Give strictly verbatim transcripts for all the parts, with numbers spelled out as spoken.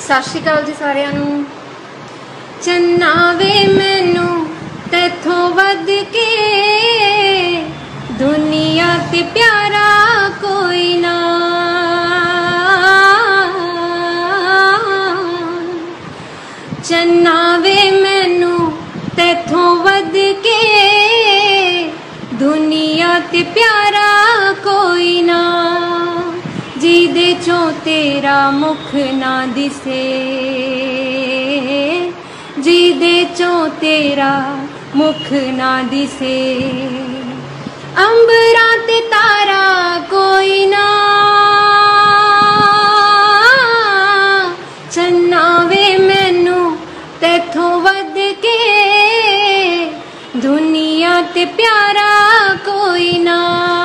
सत श्री अकाल जी सारिਆਂ ਨੂੰ। चन्ना वे मैनू तैथों वध के दुनिया ते प्यारा कोई ना। चन्ना वे मैनू तैथों वध के दुनिया ते प्यारा कोई ना। जिदे चो तेरा मुख ना दिसे, जिदे चो तेरा मुख ना दिसे। अंबरा ते तारा कोई ना। चन्ना वे मैनू तैथों वध के दुनिया ते प्यारा कोई ना।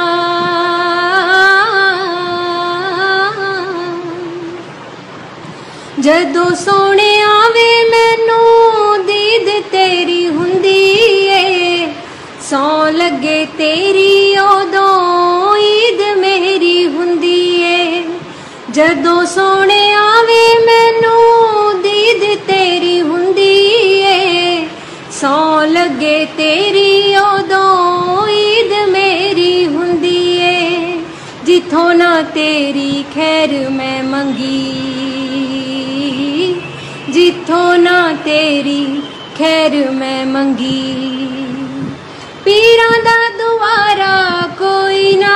जदों सोने आवे मैनू दीद तेरी हुंदी ए, सौ लगे तेरी ओदों ईद मेरी हुंदी ए। जदों सोने आवे मैनू दीद तेरी हुंदी ए, सौ लगे तेरी ओदों ईद मेरी हुंदी ए। जिथों ना तेरी खैर मैं मंगी, जिथों ना तेरी खैर मैं मंगी। पीरां दा दुआरा कोई ना।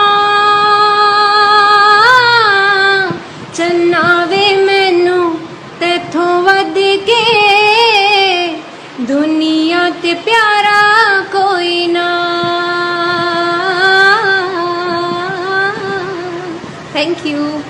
चन्ना वे मैनू तैथों वध के दुनिया ते प्यारा कोई ना। Thank you.